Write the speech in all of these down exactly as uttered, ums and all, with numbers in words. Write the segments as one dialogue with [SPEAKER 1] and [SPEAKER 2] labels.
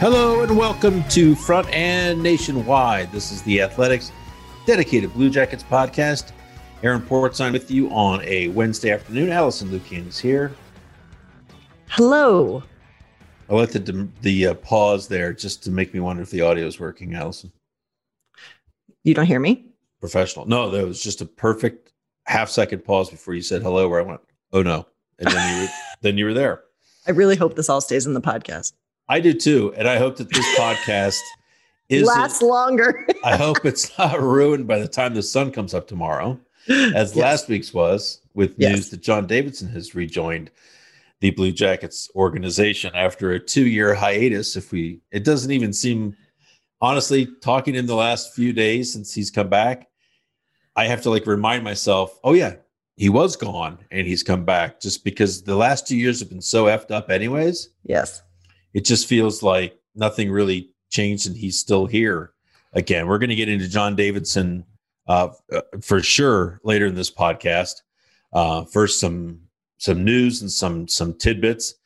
[SPEAKER 1] Hello and welcome to Front and Nationwide. This is the Athletics dedicated Blue Jackets podcast. Aaron Portzline with you on a Wednesday afternoon. Allison Lucan is here.
[SPEAKER 2] Hello.
[SPEAKER 1] I like the the uh, pause there just to make me wonder if the audio is working, Allison.
[SPEAKER 2] You don't hear me?
[SPEAKER 1] Professional. No, that was just a perfect half second pause before you said hello, where I went, oh no. And then you were, then you were there.
[SPEAKER 2] I really hope this all stays in the podcast.
[SPEAKER 1] I do too. And I hope that this podcast is
[SPEAKER 2] lasts longer.
[SPEAKER 1] I hope it's not ruined by the time the sun comes up tomorrow, as yes. last week's was, with
[SPEAKER 2] yes.
[SPEAKER 1] news that John Davidson has rejoined the Blue Jackets organization after a two-year hiatus. If we, it doesn't even seem, honestly, talking in the last few days since he's come back, I have to like remind myself, oh yeah, he was gone and he's come back, just because the last two years have been so effed up anyways.
[SPEAKER 2] Yes.
[SPEAKER 1] It just feels like nothing really changed and he's still here again. We're going to get into John Davidson uh, for sure later in this podcast. Uh, first, some some news and some some tidbits.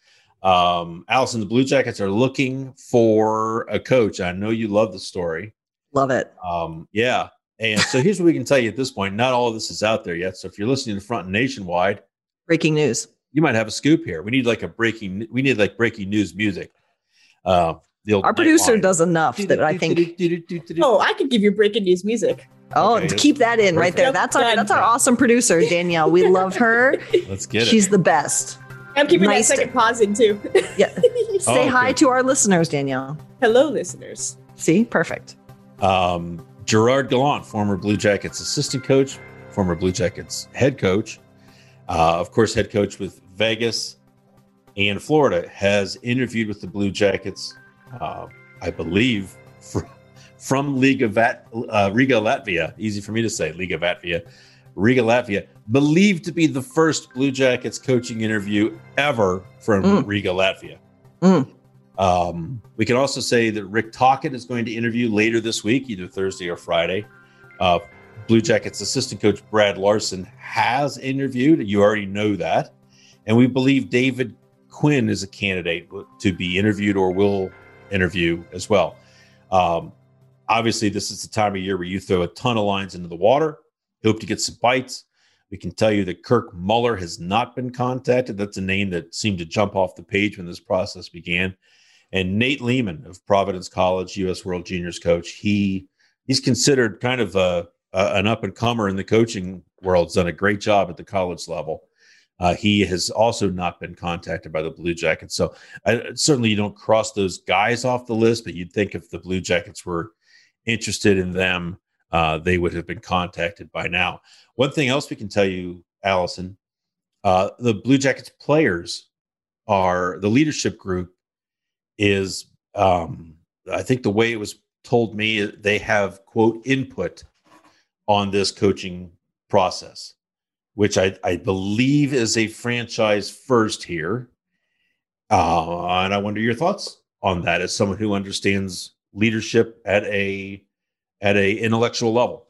[SPEAKER 1] Um, Allison, the Blue Jackets are looking for a coach. I know you love the story.
[SPEAKER 2] Love it.
[SPEAKER 1] Um, yeah. And so here's what we can tell you at this point. Not all of this is out there yet. So if you're listening to Front and Nationwide,
[SPEAKER 2] breaking news,
[SPEAKER 1] you might have a scoop here. We need like a breaking, we need like breaking news music. Uh,
[SPEAKER 2] Our producer line. does enough that I think.
[SPEAKER 3] Oh, I could give you breaking news music.
[SPEAKER 2] Oh,
[SPEAKER 1] Okay.
[SPEAKER 2] keep that in right there. That's our that's our awesome producer, Danielle. We love her.
[SPEAKER 1] Let's get it.
[SPEAKER 2] She's the best.
[SPEAKER 3] I'm keeping
[SPEAKER 2] Nice
[SPEAKER 3] that second pause in too.
[SPEAKER 2] Yeah. Say
[SPEAKER 1] Oh,
[SPEAKER 2] hi
[SPEAKER 1] okay.
[SPEAKER 2] to our listeners, Danielle.
[SPEAKER 3] Hello, listeners.
[SPEAKER 2] See, perfect.
[SPEAKER 1] Um, Gerard Gallant, former Blue Jackets assistant coach, former Blue Jackets head coach, uh, of course, head coach with Vegas and Florida, has interviewed with the Blue Jackets, uh, I believe, fr- from Liga, Vat- uh, Riga, Latvia. Easy for me to say, Liga Latvia. Riga, Latvia, believed to be the first Blue Jackets coaching interview ever from
[SPEAKER 2] Mm.
[SPEAKER 1] Riga, Latvia.
[SPEAKER 2] Mm.
[SPEAKER 1] Um, we can also say that Rick Tocchet is going to interview later this week, either Thursday or Friday. Uh, Blue Jackets assistant coach Brad Larson has interviewed. You already know that. And we believe David Quinn is a candidate to be interviewed or will interview as well. Um, obviously, this is the time of year where you throw a ton of lines into the water. Hope to get some bites. We can tell you that Kirk Muller has not been contacted. That's a name that seemed to jump off the page when this process began. And Nate Lehman of Providence College, U S World Juniors coach, he he's considered kind of a, a an up and comer in the coaching world. He's done a great job at the college level. Uh, he has also not been contacted by the Blue Jackets. So I, certainly you don't cross those guys off the list, but you'd think if the Blue Jackets were interested in them, uh, they would have been contacted by now. One thing else we can tell you, Allison, uh, the Blue Jackets players are, the leadership group is, um, I think the way it was told me, they have, quote, input on this coaching process, which I, I believe is a franchise first here. Uh, and I wonder your thoughts on that as someone who understands leadership at a at a intellectual level.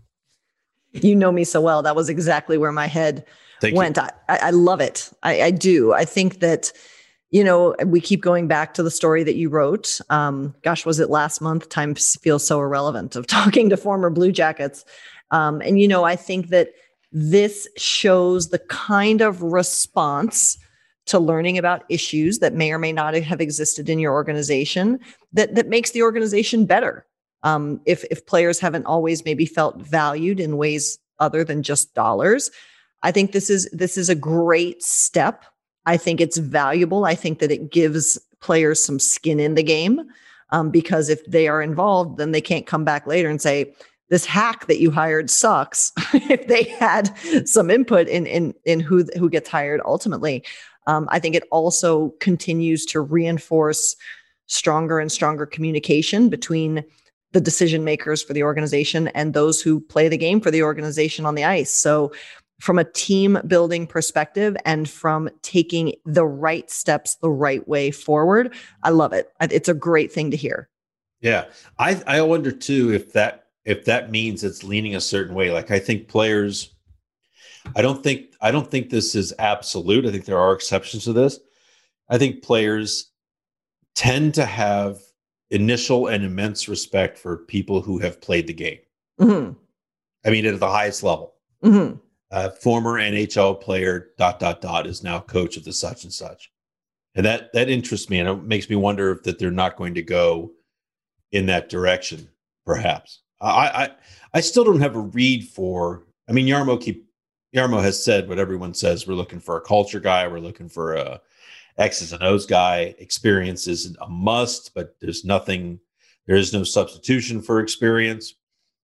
[SPEAKER 2] You know me so well. That was exactly where my head
[SPEAKER 1] Thank
[SPEAKER 2] went. I, I love it. I, I do. I think that, you know, we keep going back to the story that you wrote. Um, gosh, was it last month? Time feels so irrelevant of talking to former Blue Jackets. Um, and, you know, I think that this shows the kind of response to learning about issues that may or may not have existed in your organization that, that makes the organization better. Um, if, if players haven't always maybe felt valued in ways other than just dollars, I think this is, this is a great step. I think it's valuable. I think that it gives players some skin in the game, um, because if they are involved, then they can't come back later and say, this hack that you hired sucks. If they had some input in, in, in who, who gets hired ultimately. Um, I think it also continues to reinforce stronger and stronger communication between the decision makers for the organization and those who play the game for the organization on the ice. So from a team building perspective and from taking the right steps the right way forward, I love it. It's a great thing to hear.
[SPEAKER 1] Yeah. I, I wonder too, if that, if that means it's leaning a certain way. Like I think players, I don't think, I don't think this is absolute. I think there are exceptions to this. I think players tend to have initial and immense respect for people who have played the game.
[SPEAKER 2] Mm-hmm.
[SPEAKER 1] I mean, at the highest level.
[SPEAKER 2] Mm-hmm.
[SPEAKER 1] Uh, former N H L player, dot, dot, dot, is now coach of the such and such. And that that interests me, and it makes me wonder if that they're not going to go in that direction, perhaps. I I, I still don't have a read for, I mean, Jarmo keep Jarmo has said what everyone says. We're looking for a culture guy. We're looking for a X's and O's guy. Experience isn't a must, but there's nothing, there is no substitution for experience.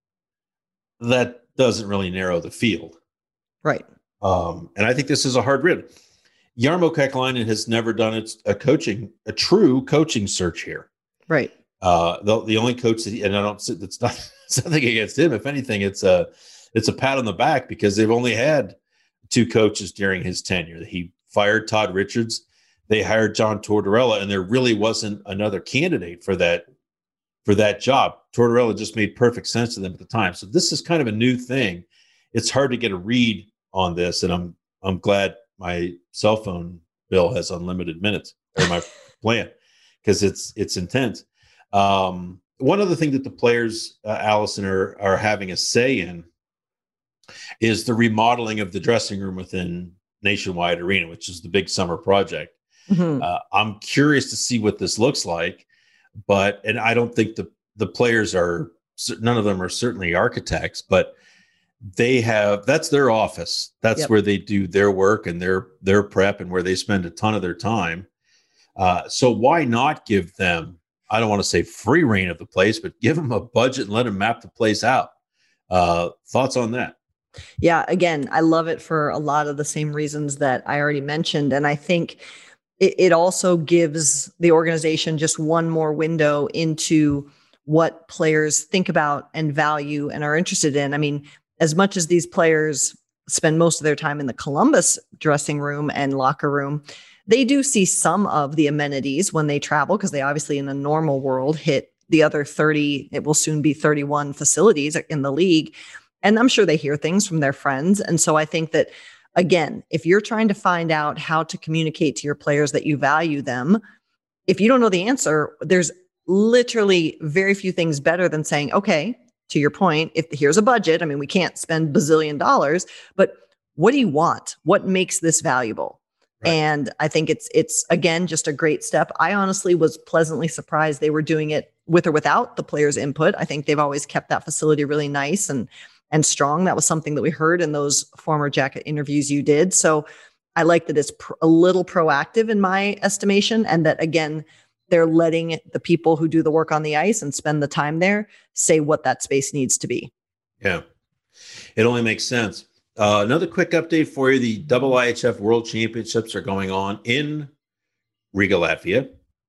[SPEAKER 1] That doesn't really narrow the field.
[SPEAKER 2] Right.
[SPEAKER 1] Um, and I think this is a hard read. Jarmo Kekalainen has never done its, a coaching, a true coaching search here.
[SPEAKER 2] Right.
[SPEAKER 1] Uh, the, the only coach that he, and I don't, it's not it's nothing against him. If anything, it's a, it's a pat on the back because they've only had two coaches during his tenure. He fired Todd Richards. They hired John Tortorella, and there really wasn't another candidate for that, for that job. Tortorella just made perfect sense to them at the time. So this is kind of a new thing. It's hard to get a read on this, and I'm I'm glad my cell phone bill has unlimited minutes, or my plan, because it's it's intense. Um, one other thing that the players, uh, Allison, are are having a say in is the remodeling of the dressing room within Nationwide Arena, which is the big summer project. Mm-hmm. Uh, I'm curious to see what this looks like, but and I don't think the the players are, none of them are certainly architects, but they have, that's their office. That's yep. where they do their work and their their prep and where they spend a ton of their time. Uh, so why not give them, I don't want to say free reign of the place, but give them a budget and let them map the place out. Uh, thoughts on that?
[SPEAKER 2] Yeah, again, I love it for a lot of the same reasons that I already mentioned. And I think it, it also gives the organization just one more window into what players think about and value and are interested in. I mean, as much as these players spend most of their time in the Columbus dressing room and locker room, they do see some of the amenities when they travel, because they obviously in a normal world hit the other thirty, it will soon be thirty-one facilities in the league. And I'm sure they hear things from their friends. And so I think that, again, if you're trying to find out how to communicate to your players that you value them, if you don't know the answer, there's literally very few things better than saying, okay, to your point, if here's a budget, I mean, we can't spend bazillion dollars, but what do you want? What makes this valuable? Right. And I think it's, it's again, just a great step. I honestly was pleasantly surprised they were doing it with or without the players' input. I think they've always kept that facility really nice and, and strong. That was something that we heard in those former Jacket interviews you did. So I like that it's pr- a little proactive in my estimation. And that, again, they're letting the people who do the work on the ice and spend the time there say what that space needs to be.
[SPEAKER 1] Yeah, it only makes sense. Uh, another quick update for you. The double I H F World Championships are going on in Riga, Latvia.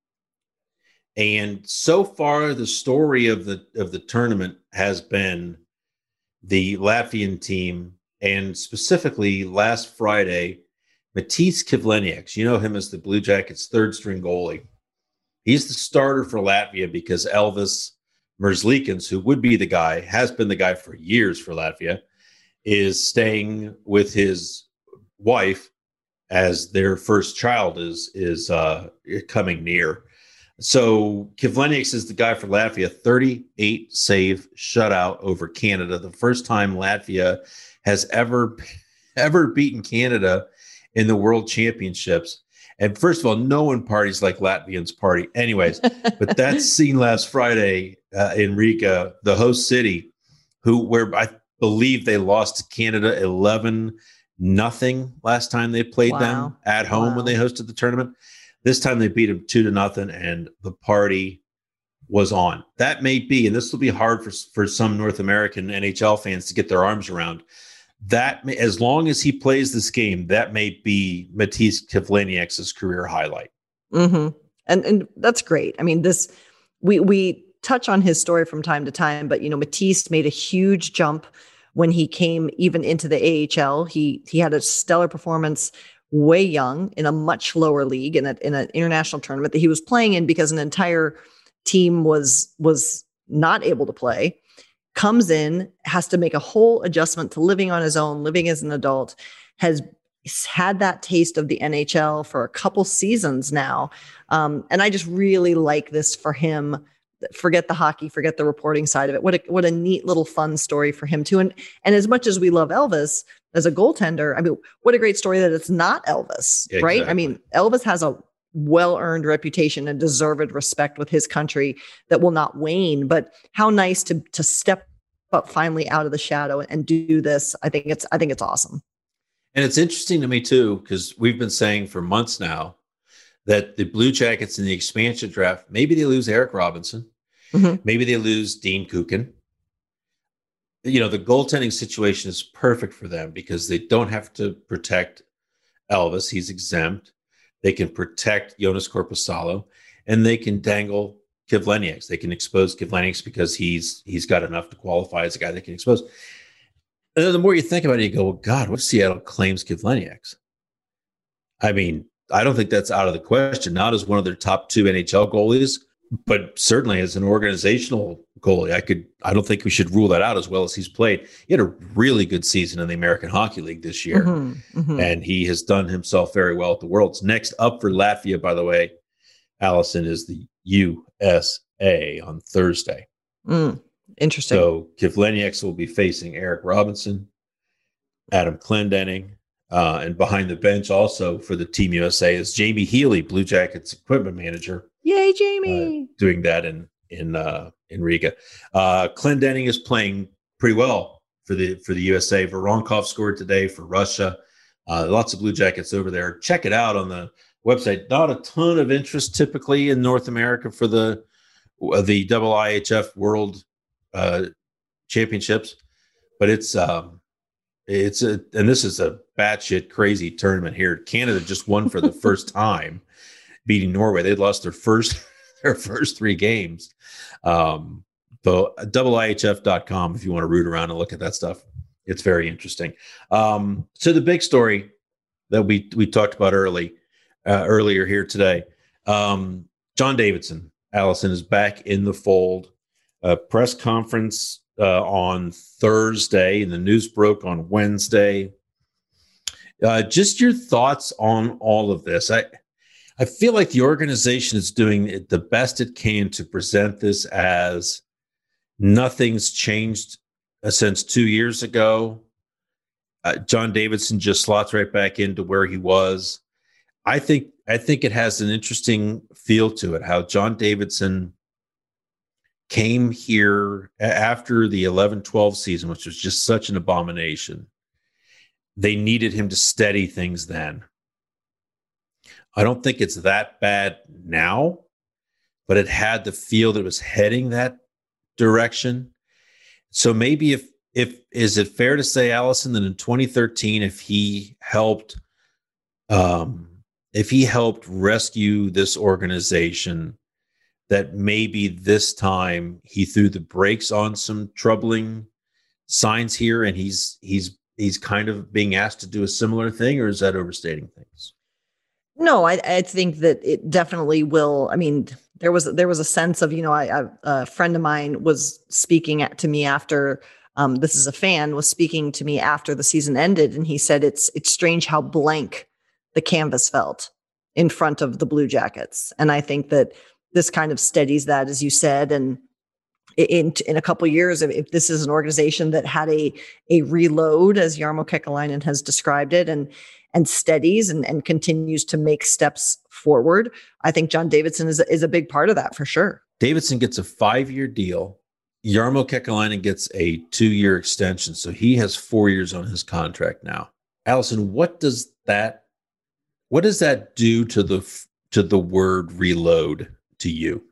[SPEAKER 1] And so far, the story of the of the tournament has been the Latvian team, and specifically last Friday, Matīs Kivlenieks. You know him as the Blue Jackets' third string goalie. He's the starter for Latvia because Elvis Merzlikins, who would be the guy, has been the guy for years for Latvia, is staying with his wife as their first child is is uh, coming near. So Kivlenieks is the guy for Latvia, thirty-eight save shutout over Canada. The first time Latvia has ever, ever beaten Canada in the World Championships. And first of all, no one parties like Latvians party anyways. But that scene last Friday uh, in Riga, the host city, who where I believe they lost to Canada eleven nothing last time they played wow. them at home wow. when they hosted the tournament. This time they beat them two to nothing, and the party was on. That may be, and this will be hard for, for some North American N H L fans to get their arms around. That may, as long as he plays this game, that may be Matīs Kivlenieks' career highlight.
[SPEAKER 2] Mm-hmm. And and that's great. I mean, this we we touch on his story from time to time, but you know, Matīs made a huge jump when he came even into the A H L. He he had a stellar performance way young in a much lower league in a, in an international tournament that he was playing in because an entire team was was not able to play. Comes in, has to make a whole adjustment to living on his own, living as an adult, has had that taste of the N H L for a couple seasons now. Um, and I just really like this for him forget the hockey, forget the reporting side of it. What a, what a neat little fun story for him too. And, and as much as we love Elvis as a goaltender, I mean, what a great story that it's not Elvis,
[SPEAKER 1] Yeah,
[SPEAKER 2] right?
[SPEAKER 1] exactly.
[SPEAKER 2] I mean, Elvis has a well-earned reputation and deserved respect with his country that will not wane, but how nice to, to step up finally out of the shadow and do this. I think it's, I think it's awesome.
[SPEAKER 1] And it's interesting to me too, because we've been saying for months now that the Blue Jackets in the expansion draft, maybe they lose Eric Robinson,
[SPEAKER 2] Mm-hmm.
[SPEAKER 1] maybe they lose Dean Kukin. You know, the goaltending situation is perfect for them because they don't have to protect Elvis. He's exempt. They can protect Jonas Korpisalo, and they can dangle Kivlenieks. They can expose Kivlenieks because he's he's got enough to qualify as a guy they can expose. And then the more you think about it, you go, well, God, what if Seattle claims Kivlenieks? I mean, I don't think that's out of the question. Not as one of their top two N H L goalies, but certainly as an organizational goalie, I could. I don't think we should rule that out as well as he's played. He had a really good season in the American Hockey League this year,
[SPEAKER 2] Mm-hmm. Mm-hmm.
[SPEAKER 1] and he has done himself very well at the Worlds. Next up for Latvia, by the way, Allison, is the U S A on Thursday.
[SPEAKER 2] Mm, interesting.
[SPEAKER 1] So Kivlenieks will be facing Eric Robinson, Adam Clendening, uh, and behind the bench also for the Team U S A is Jamie Healy, Blue Jackets equipment manager.
[SPEAKER 2] Yay, Jamie.
[SPEAKER 1] Uh, doing that in in uh, in Riga. Uh, Clendening is playing pretty well for the for the U S A. Voronkov scored today for Russia. Uh, lots of Blue Jackets over there. Check it out on the website. Not a ton of interest typically in North America for the the double I H F World uh, Championships, but it's um, it's a and this is a batshit crazy tournament here. Canada just won for the first time, beating Norway. They'd lost their first their first three games. Um, so double I H F dot com if you want to root around and look at that stuff. It's very interesting. Um, so the big story that we we talked about early uh, earlier here today, um, John Davidson, Allison, is back in the fold. A press conference uh, on Thursday, and the news broke on Wednesday. Uh, just your thoughts on all of this. I I feel like the organization is doing the best it can to present this as nothing's changed uh, since two years ago. Uh, John Davidson just slots right back into where he was. I think I think it has an interesting feel to it, how John Davidson came here after the eleven twelve season, which was just such an abomination. They needed him to steady things then. I don't think it's that bad now, but it had the feel that it was heading that direction. So maybe if if is it fair to say, Allison, that in twenty thirteen, if he helped um, if he helped rescue this organization, that maybe this time he threw the brakes on some troubling signs here, and he's he's he's kind of being asked to do a similar thing, or is that overstating things?
[SPEAKER 2] No, I, I think that it definitely will. I mean, there was there was a sense of, you know, I, I, a friend of mine was speaking at, to me after. Um, this is a fan was speaking to me after the season ended, and he said it's it's strange how blank the canvas felt in front of the Blue Jackets, and I think that this kind of steadies that, as you said, and in in a couple of years, if, if this is an organization that had a a reload, as Jarmo Kekalainen has described it, and and steadies and, and continues to make steps forward, I think John Davidson is a, is a big part of that for sure.
[SPEAKER 1] Davidson gets a five-year deal. Jarmo Kekalainen gets a two-year extension, so he has four years on his contract now. Allison, what does that what does that do to the to the word reload to you?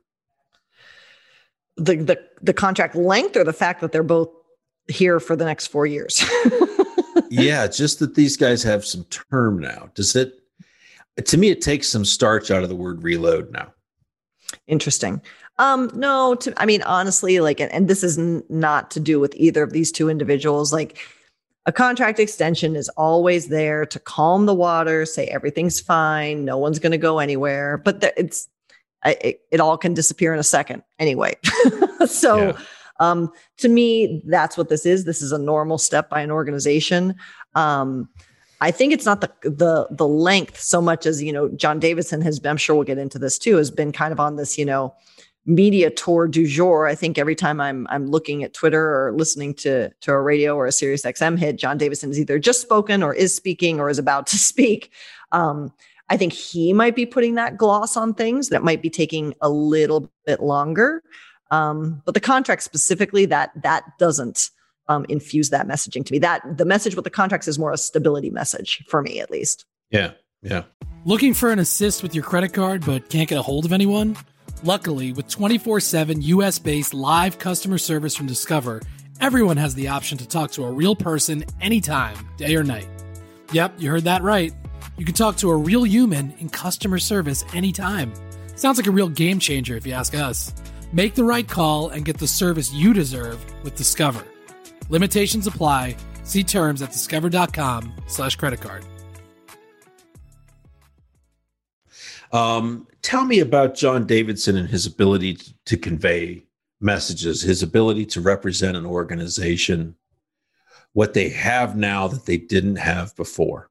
[SPEAKER 2] The the the contract length, or the fact that they're both here for the next four years?
[SPEAKER 1] Yeah, just that these guys have some term now. Does it? To me, it takes some starch out of the word reload now.
[SPEAKER 2] Interesting. Um, no, to, I mean, honestly, like, and, and this is n- not to do with either of these two individuals. Like, a contract extension is always there to calm the water, say everything's fine, no one's going to go anywhere. But th- it's I, it, it all can disappear in a second anyway. so. Yeah. Um, to me, that's what this is. This is a normal step by an organization. Um, I think it's not the the the length so much as, you know, John Davidson has been, I'm sure we'll get into this too, has been kind of on this, you know, media tour du jour. I think every time I'm I'm looking at Twitter or listening to to a radio or a Sirius X M hit, John Davidson is either just spoken or is speaking or is about to speak. Um, I think he might be putting that gloss on things that might be taking a little bit longer. Um, but the contract specifically, that that doesn't um, infuse that messaging to me. That the message with the contracts is more a stability message for me, at least.
[SPEAKER 1] Yeah, yeah.
[SPEAKER 4] Looking for an assist with your credit card but can't get a hold of anyone? Luckily, with twenty-four seven U S-based live customer service from Discover, everyone has the option to talk to a real person anytime, day or night. Yep, you heard that right. You can talk to a real human in customer service anytime. Sounds like a real game changer if you ask us. Make the right call and get the service you deserve with Discover. Limitations apply. See terms at discover.com slash credit card.
[SPEAKER 1] Um, tell me about John Davidson and his ability to, to convey messages, his ability to represent an organization, what they have now that they didn't have before.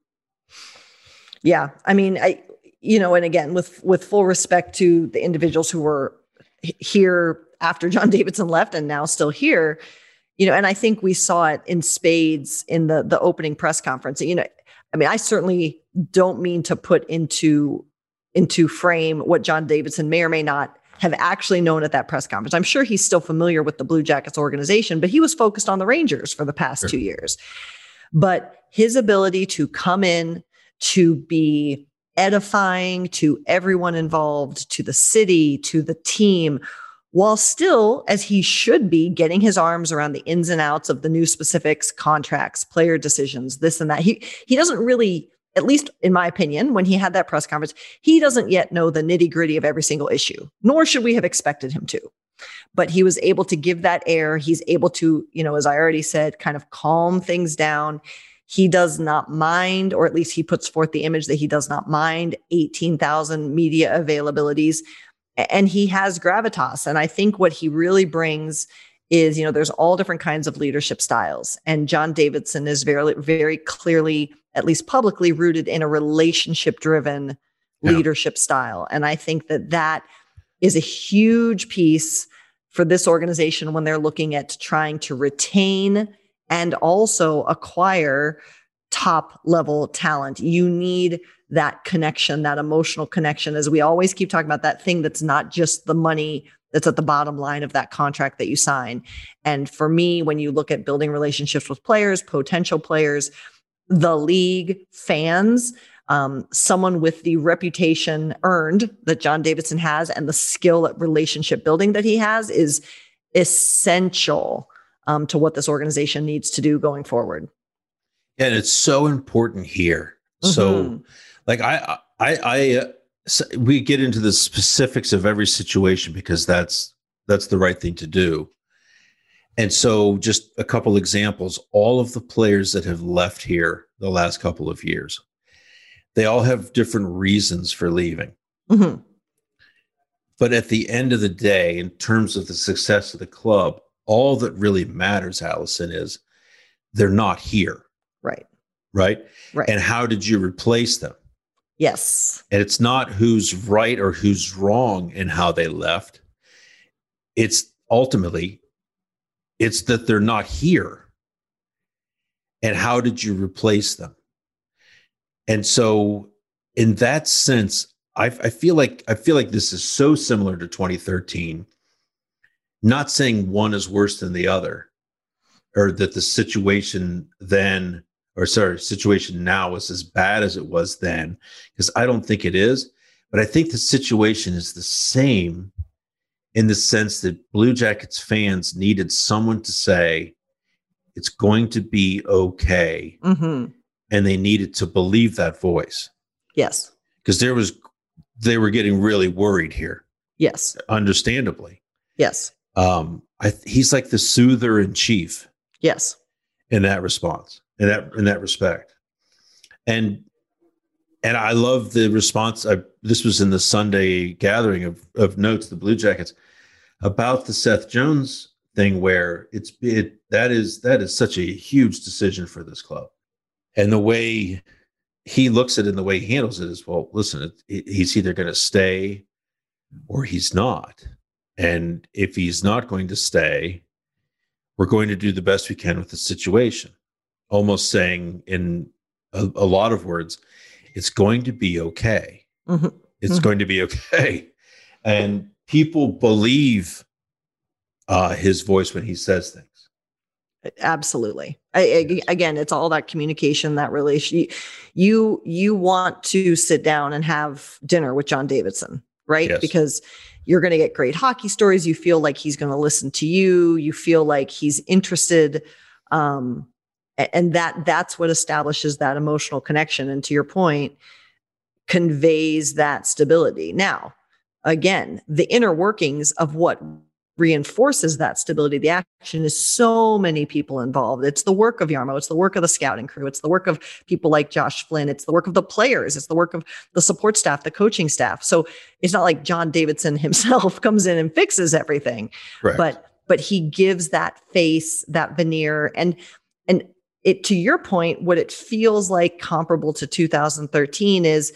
[SPEAKER 2] Yeah. I mean, I, you know, and again, with, with full respect to the individuals who were here after John Davidson left and now still here, you know, and I think we saw it in spades in the, the opening press conference. You know, I mean, I certainly don't mean to put into, into frame what John Davidson may or may not have actually known at that press conference. I'm sure he's still familiar with the Blue Jackets organization, but he was focused on the Rangers for the past sure. two years. But his ability to come in, to be edifying to everyone involved, to the city, to the team, while still, as he should be, getting his arms around the ins and outs of the new specifics, contracts, player decisions, this and that. He he doesn't really, at least in my opinion, when he had that press conference, he doesn't yet know the nitty gritty of every single issue, nor should we have expected him to. But he was able to give that air. He's able to, you know, as I already said, kind of calm things down. He does not mind, or at least he puts forth the image that he does not mind eighteen thousand media availabilities. And he has gravitas. And I think what he really brings is, you know, there's all different kinds of leadership styles. And John Davidson is very, very clearly, at least publicly, rooted in a relationship-driven yeah. leadership style. And I think that that is a huge piece for this organization when they're looking at trying to retain and also acquire top level talent. You need that connection, that emotional connection, as we always keep talking about, that thing that's not just the money that's at the bottom line of that contract that you sign. And for me, when you look at building relationships with players, potential players, the league, fans, um, someone with the reputation earned that John Davidson has and the skill at relationship building that he has is essential Um, to what this organization needs to do going forward.
[SPEAKER 1] And it's so important here. Mm-hmm. So like I, I, I, uh, so we get into the specifics of every situation because that's, that's the right thing to do. And so just a couple examples, all of the players that have left here the last couple of years, they all have different reasons for leaving. Mm-hmm. But at the end of the day, in terms of the success of the club, all that really matters, Allison, is they're not here.
[SPEAKER 2] Right.
[SPEAKER 1] Right.
[SPEAKER 2] Right.
[SPEAKER 1] And how did you replace them?
[SPEAKER 2] Yes.
[SPEAKER 1] And it's not who's right or who's wrong in how they left. It's ultimately, it's that they're not here. And how did you replace them? And so in that sense, I, I feel like, I feel like this is so similar to twenty thirteen. Not saying one is worse than the other, or that the situation then, or sorry, situation now is as bad as it was then, because I don't think it is. But I think the situation is the same in the sense that Blue Jackets fans needed someone to say, it's going to be okay. Mm-hmm. And they needed to believe that voice.
[SPEAKER 2] Yes.
[SPEAKER 1] Because there was, they were getting really worried here.
[SPEAKER 2] Yes.
[SPEAKER 1] Understandably.
[SPEAKER 2] Yes.
[SPEAKER 1] Um, I, he's like the soother in chief.
[SPEAKER 2] Yes.
[SPEAKER 1] In that response, in that, in that respect. And, and I love the response. I, this was in the Sunday gathering of, of notes, the Blue Jackets, about the Seth Jones thing, where it's, it, that is, that is such a huge decision for this club. And the way he looks at it and the way he handles it is, well, listen, it, it, he's either going to stay or he's not. And if he's not going to stay, we're going to do the best we can with the situation. Almost saying in a, a lot of words, it's going to be okay. Mm-hmm. It's mm-hmm. going to be okay. And people believe uh, his voice when he says things.
[SPEAKER 2] Absolutely. I, I, again, it's all that communication, that relation. You, you want to sit down and have dinner with John Davidson, right?
[SPEAKER 1] Yes.
[SPEAKER 2] Because you're going to get great hockey stories. You feel like he's going to listen to you. You feel like he's interested. Um, and that that's what establishes that emotional connection. And to your point, conveys that stability. Now, again, the inner workings of what reinforces that stability, the action, is so many people involved. It's the work of Jarmo. It's the work of the scouting crew. It's the work of people like Josh Flynn. It's the work of the players. It's the work of the support staff, the coaching staff. So it's not like John Davidson himself comes in and fixes everything,
[SPEAKER 1] Correct.
[SPEAKER 2] but but he gives that face, that veneer, and and it, to your point, what it feels like comparable to two thousand thirteen is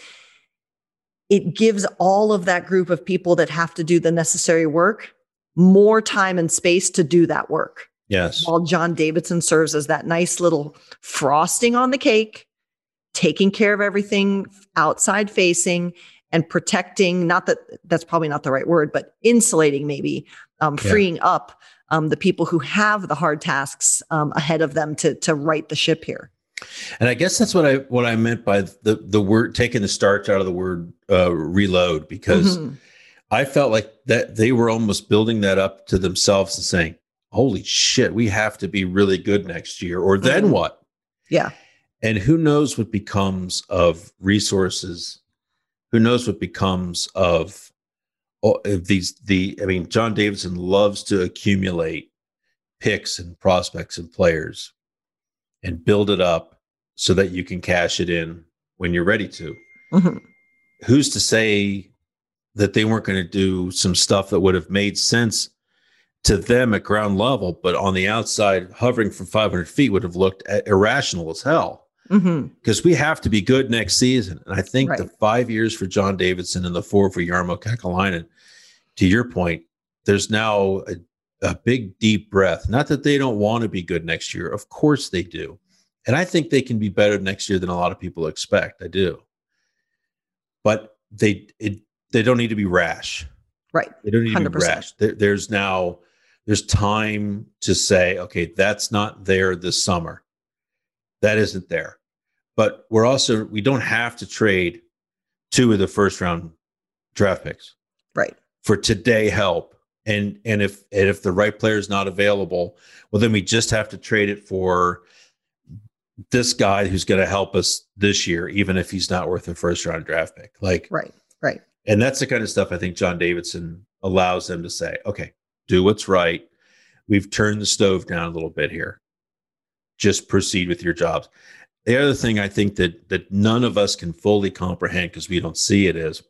[SPEAKER 2] it gives all of that group of people that have to do the necessary work more time and space to do that work.
[SPEAKER 1] Yes.
[SPEAKER 2] While John Davidson serves as that nice little frosting on the cake, taking care of everything outside facing and protecting, not that that's probably not the right word, but insulating maybe, um, freeing yeah. up um, the people who have the hard tasks um, ahead of them to, to right the ship here.
[SPEAKER 1] And I guess that's what I, what I meant by the, the word, taking the starch out of the word uh, reload, because mm-hmm. I felt like that they were almost building that up to themselves and saying, holy shit, we have to be really good next year, or then mm-hmm. what?
[SPEAKER 2] Yeah.
[SPEAKER 1] And who knows what becomes of resources? Who knows what becomes of, of these, the, I mean, John Davidson loves to accumulate picks and prospects and players and build it up so that you can cash it in when you're ready to. Mm-hmm. Who's to say that they weren't going to do some stuff that would have made sense to them at ground level, but on the outside, hovering from five hundred feet would have looked irrational as hell. Because mm-hmm. we have to be good next season. And I think right. the five years for John Davidson and the four for Jarmo Kekalainen, to your point, there's now a, a big, deep breath. Not that they don't want to be good next year. Of course they do. And I think they can be better next year than a lot of people expect. I do. But they, it, they don't need to be rash.
[SPEAKER 2] Right.
[SPEAKER 1] They don't need
[SPEAKER 2] one hundred percent.
[SPEAKER 1] To be rash. There, there's now, there's time to say, okay, that's not there this summer. That isn't there. But we're also, we don't have to trade two of the first round draft picks.
[SPEAKER 2] Right.
[SPEAKER 1] For today help. And, and if, and if the right player is not available, well, then we just have to trade it for this guy who's going to help us this year, even if he's not worth a first round draft pick. Like,
[SPEAKER 2] right. Right.
[SPEAKER 1] And that's the kind of stuff I think John Davidson allows them to say, okay, do what's right. We've turned the stove down a little bit here. Just proceed with your jobs. The other thing I think that that none of us can fully comprehend because we don't see it is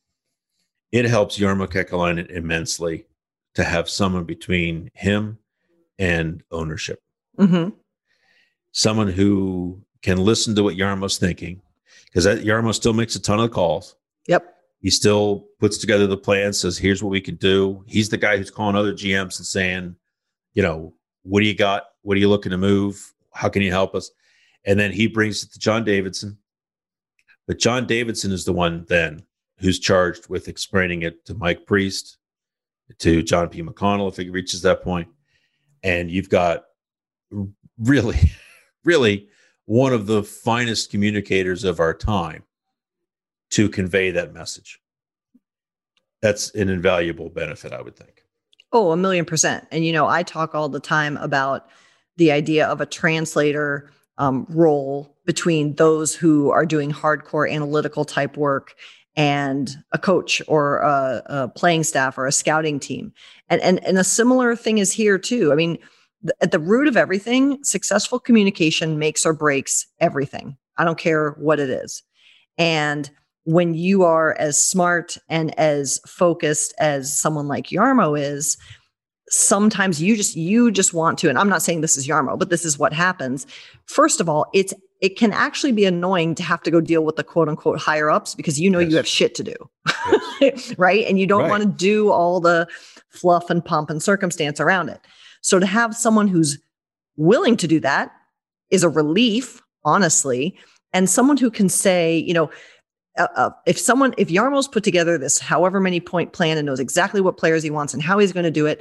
[SPEAKER 1] it helps Jarmo Kekalainen immensely to have someone between him and ownership. Mm-hmm. Someone who can listen to what Jarmo's thinking, because Jarmo still makes a ton of calls.
[SPEAKER 2] Yep.
[SPEAKER 1] He still puts together the plan, says, here's what we can do. He's the guy who's calling other G Ms and saying, you know, what do you got? What are you looking to move? How can you help us? And then he brings it to John Davidson. But John Davidson is the one then who's charged with explaining it to Mike Priest, to John P. McConnell, if it reaches that point. And you've got really, really one of the finest communicators of our time to convey that message. That's an invaluable benefit, I would think.
[SPEAKER 2] Oh, a million percent. And, you know, I talk all the time about the idea of a translator um, role between those who are doing hardcore analytical type work and a coach or a, a playing staff or a scouting team. And, and, and a similar thing is here too. I mean, th- at the root of everything, successful communication makes or breaks everything. I don't care what it is. And when you are as smart and as focused as someone like Jarmo is, sometimes you just you just want to, and I'm not saying this is Jarmo, but this is what happens. First of all, it's it can actually be annoying to have to go deal with the quote unquote higher ups because you know yes. you have shit to do. Yes. right? And you don't
[SPEAKER 1] Right.
[SPEAKER 2] want to do all the fluff and pomp and circumstance around it. So to have someone who's willing to do that is a relief, honestly, and someone who can say, you know, uh, uh, if someone, if Jarmo's put together this however many point plan and knows exactly what players he wants and how he's going to do it,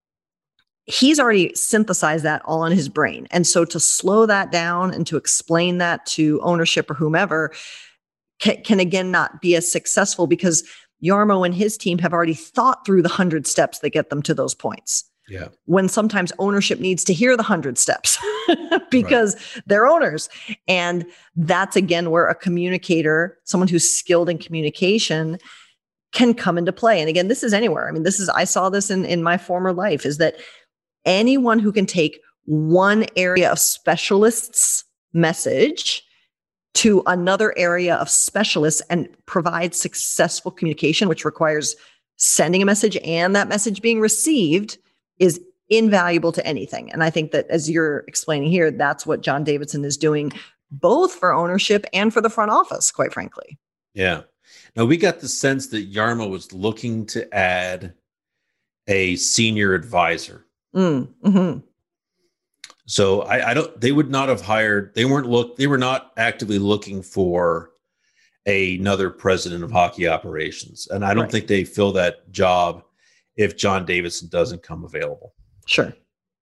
[SPEAKER 2] he's already synthesized that all in his brain. And so to slow that down and to explain that to ownership or whomever can, can again not be as successful because Jarmo and his team have already thought through the hundred steps that get them to those points.
[SPEAKER 1] Yeah.
[SPEAKER 2] When sometimes ownership needs to hear the hundred steps because right. they're owners. And that's again where a communicator, someone who's skilled in communication, can come into play. And again, this is anywhere. I mean, this is, I saw this in, in my former life, is that anyone who can take one area of specialists' message to another area of specialists and provide successful communication, which requires sending a message and that message being received, is invaluable to anything. And I think that as you're explaining here, that's what John Davidson is doing, both for ownership and for the front office, quite frankly.
[SPEAKER 1] Yeah. Now, we got the sense that Jarmo was looking to add a senior advisor.
[SPEAKER 2] Mm, mm-hmm.
[SPEAKER 1] So I, I don't, they would not have hired, they weren't look, they were not actively looking for a, another president of hockey operations. And I don't
[SPEAKER 2] Right.
[SPEAKER 1] think they fill that job if John Davidson doesn't come available.
[SPEAKER 2] Sure.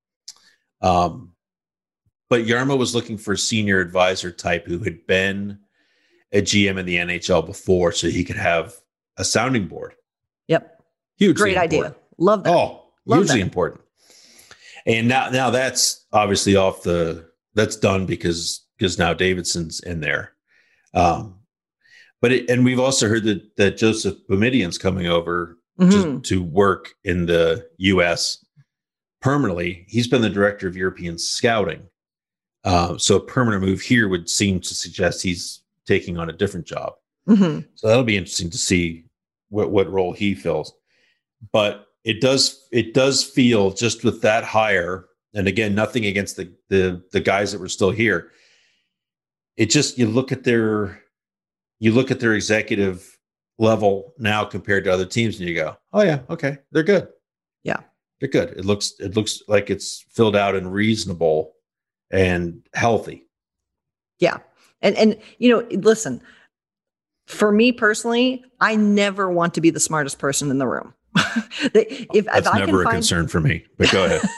[SPEAKER 1] Um, but Jarmo was looking for a senior advisor type who had been a G M in the N H L before, so he could have a sounding board.
[SPEAKER 2] Yep.
[SPEAKER 1] Hugely
[SPEAKER 2] Great
[SPEAKER 1] important.
[SPEAKER 2] idea. Love that.
[SPEAKER 1] Oh,
[SPEAKER 2] Love
[SPEAKER 1] hugely
[SPEAKER 2] that.
[SPEAKER 1] important. And now, now that's obviously off the, that's done because, because now Davidson's in there. Um, but, it, and we've also heard that, that Joseph Boumedien's coming over
[SPEAKER 2] Mm-hmm.
[SPEAKER 1] to, to work in the U S permanently. He's been the director of European scouting. Uh, so a permanent move here would seem to suggest he's taking on a different job.
[SPEAKER 2] Mm-hmm.
[SPEAKER 1] So that'll be interesting to see what, what role he fills. But it does, it does feel just with that hire, and again, nothing against the, the, the guys that were still here. It just, you look at their, you look at their executive level now compared to other teams and you go, oh yeah, okay, they're good.
[SPEAKER 2] Yeah.
[SPEAKER 1] They're good. It looks, it looks like it's filled out and reasonable and healthy.
[SPEAKER 2] Yeah. And, and, you know, listen, for me personally, I never want to be the smartest person in the room. if,
[SPEAKER 1] That's
[SPEAKER 2] if I
[SPEAKER 1] never
[SPEAKER 2] can
[SPEAKER 1] a
[SPEAKER 2] find...
[SPEAKER 1] concern for me, but go ahead.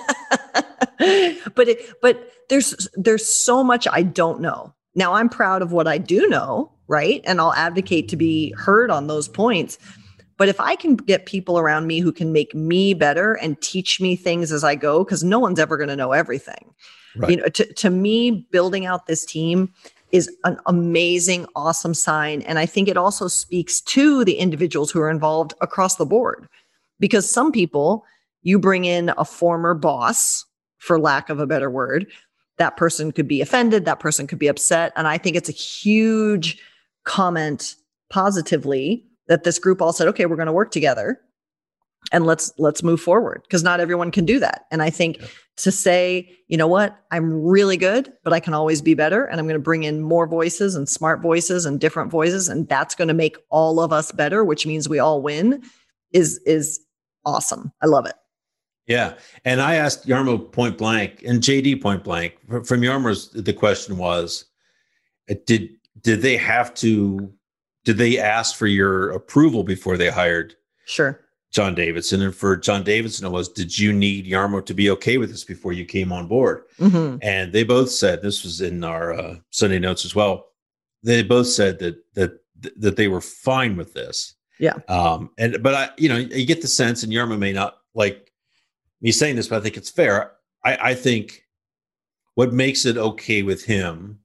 [SPEAKER 2] but, it, but there's, there's so much I don't know. Now I'm proud of what I do know. Right. And I'll advocate to be heard on those points. But if I can get people around me who can make me better and teach me things as I go, because no one's ever going to know everything. Right. You know, to, to me, building out this team is an amazing, awesome sign. And I think it also speaks to the individuals who are involved across the board, because some people, you bring in a former boss, for lack of a better word, that person could be offended, that person could be upset. And I think it's a huge comment positively that this group all said, okay, we're going to work together and let's, let's move forward, because not everyone can do that. And I think yeah. to say, you know what, I'm really good, but I can always be better. And I'm going to bring in more voices and smart voices and different voices. And that's going to make all of us better, which means we all win, is, is awesome. I love it.
[SPEAKER 1] Yeah. And I asked Jarmo point blank and J D point blank from Jarmo's. The question was, did, did they have to, did they ask for your approval before they hired
[SPEAKER 2] Sure.
[SPEAKER 1] John Davidson? And for John Davidson, it was, did you need Jarmo to be okay with this before you came on board? Mm-hmm. And they both said, this was in our uh, Sunday notes as well, they both said that, that, that they were fine with this.
[SPEAKER 2] Yeah.
[SPEAKER 1] Um, and, but I, you know, you get the sense, and Jarmo may not like me saying this, but I think it's fair. I, I think what makes it okay with him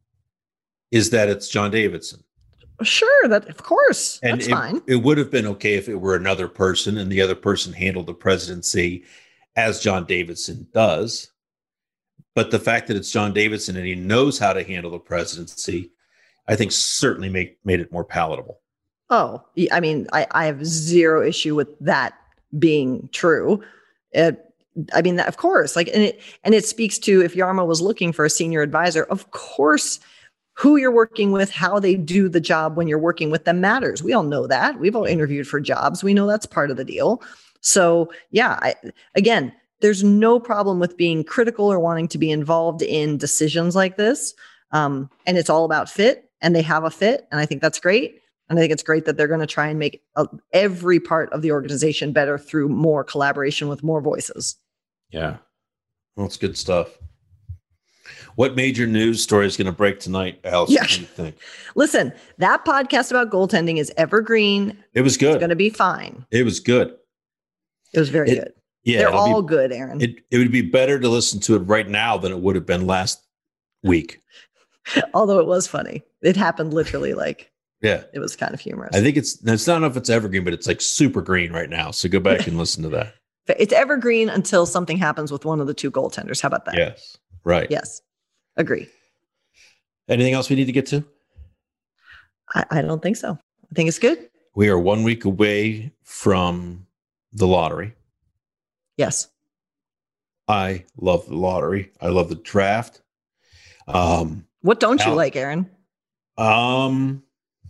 [SPEAKER 1] is that it's John Davidson.
[SPEAKER 2] Sure, that of course,
[SPEAKER 1] and
[SPEAKER 2] that's
[SPEAKER 1] it,
[SPEAKER 2] fine.
[SPEAKER 1] It would have been okay if it were another person and the other person handled the presidency as John Davidson does. But the fact that it's John Davidson and he knows how to handle the presidency, I think certainly made, made it more palatable.
[SPEAKER 2] Oh, I mean, I, I have zero issue with that being true. It, I mean, of course, like, and it, and it speaks to, if Jarmo was looking for a senior advisor, of course, who you're working with, how they do the job when you're working with them matters. We all know that. We've all interviewed for jobs. We know that's part of the deal. So yeah, I, again, there's no problem with being critical or wanting to be involved in decisions like this. Um, and it's all about fit, and they have a fit. And I think that's great. And I think it's great that they're going to try and make uh, every part of the organization better through more collaboration with more voices.
[SPEAKER 1] Yeah. Well, it's good stuff. What major news story is going to break tonight, Alice?
[SPEAKER 2] Yeah.
[SPEAKER 1] What do you think?
[SPEAKER 2] Listen, that podcast about goaltending is evergreen.
[SPEAKER 1] It was good.
[SPEAKER 2] It's going to be fine.
[SPEAKER 1] It was good.
[SPEAKER 2] It was very
[SPEAKER 1] It-
[SPEAKER 2] good.
[SPEAKER 1] Yeah.
[SPEAKER 2] They're
[SPEAKER 1] it'll
[SPEAKER 2] all
[SPEAKER 1] be,
[SPEAKER 2] good, Aaron.
[SPEAKER 1] it, it would be better to listen to it right now than it would have been last week.
[SPEAKER 2] Although it was funny. It happened literally like
[SPEAKER 1] Yeah.
[SPEAKER 2] it was kind of humorous.
[SPEAKER 1] I think it's, it's not enough it's evergreen, but it's like super green right now. So go back and listen to that.
[SPEAKER 2] It's evergreen until something happens with one of the two goaltenders. How about that?
[SPEAKER 1] Yes. Right.
[SPEAKER 2] Yes. Agree.
[SPEAKER 1] Anything else we need to get to?
[SPEAKER 2] I, I don't think so. I think it's good.
[SPEAKER 1] We are one week away from the lottery.
[SPEAKER 2] Yes.
[SPEAKER 1] I love the lottery. I love the draft. Um,
[SPEAKER 2] What don't you
[SPEAKER 1] Al-
[SPEAKER 2] like, Aaron?
[SPEAKER 1] um,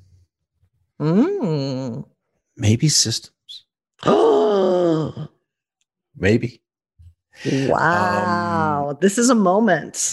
[SPEAKER 2] Mm.
[SPEAKER 1] maybe systems.
[SPEAKER 2] Oh,
[SPEAKER 1] Maybe.
[SPEAKER 2] wow. This is a moment.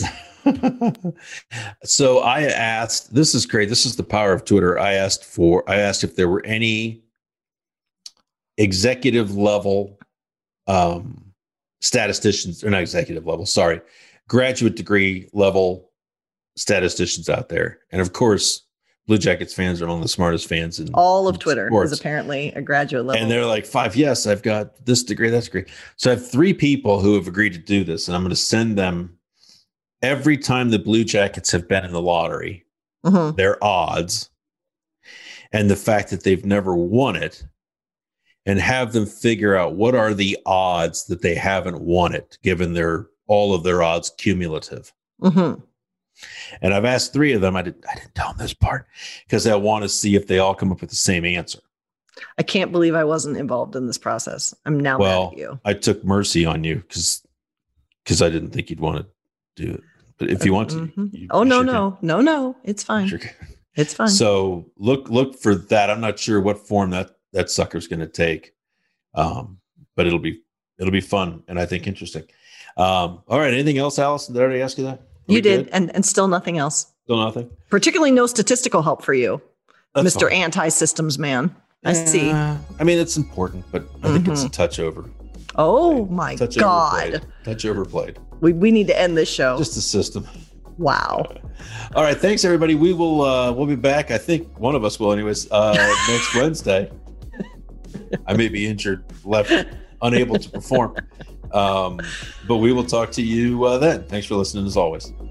[SPEAKER 1] So I asked, this is great. This is the power of Twitter. I asked for, I asked if there were any executive level um, statisticians, or not executive level, sorry, graduate degree level statisticians out there. And of course, Blue Jackets fans are among the smartest fans in
[SPEAKER 2] All of
[SPEAKER 1] in
[SPEAKER 2] Twitter
[SPEAKER 1] sports.
[SPEAKER 2] is apparently a graduate level.
[SPEAKER 1] And they're like, five, yes, I've got this degree, that's degree. So I have three people who have agreed to do this, and I'm going to send them every time the Blue Jackets have been in the lottery,
[SPEAKER 2] Mhm.
[SPEAKER 1] their odds, and the fact that they've never won it, and have them figure out what are the odds that they haven't won it, given their all of their odds cumulative.
[SPEAKER 2] Mhm.
[SPEAKER 1] And I've asked three of them. I didn't, I didn't tell them this part because I want to see if they all come up with the same answer.
[SPEAKER 2] I can't believe I wasn't involved in this process. I'm now
[SPEAKER 1] Well,
[SPEAKER 2] mad at you.
[SPEAKER 1] I took mercy on you because because I didn't think you'd want to do it. But if you want to,
[SPEAKER 2] Mhm.
[SPEAKER 1] you,
[SPEAKER 2] oh
[SPEAKER 1] you
[SPEAKER 2] no,
[SPEAKER 1] sure
[SPEAKER 2] no, no, no. It's
[SPEAKER 1] can.
[SPEAKER 2] fine.
[SPEAKER 1] Sure can.
[SPEAKER 2] It's fine.
[SPEAKER 1] So look look for that. I'm not sure what form that that sucker's going to take, um, but it'll be it'll be fun and I think interesting. Um, all right. Anything else, Allison? Did I already ask you that? Are
[SPEAKER 2] you
[SPEAKER 1] we
[SPEAKER 2] did,
[SPEAKER 1] good?
[SPEAKER 2] and and still nothing else.
[SPEAKER 1] Still nothing.
[SPEAKER 2] Particularly no statistical help for you,
[SPEAKER 1] That's
[SPEAKER 2] Mister
[SPEAKER 1] fine.
[SPEAKER 2] Anti-Systems Man. I see.
[SPEAKER 1] Uh, I mean, it's important, but I think it's a
[SPEAKER 2] Mhm.
[SPEAKER 1] touch over.
[SPEAKER 2] Oh my
[SPEAKER 1] Touch
[SPEAKER 2] God.
[SPEAKER 1] overplayed. Touch overplayed.
[SPEAKER 2] We, we need to end this show.
[SPEAKER 1] Just the system.
[SPEAKER 2] Wow.
[SPEAKER 1] All right, thanks everybody. We will uh we'll be back. I think one of us will anyways, uh next Wednesday. I may be injured, left unable to perform. Um, but we will talk to you uh, then. Thanks for listening as always.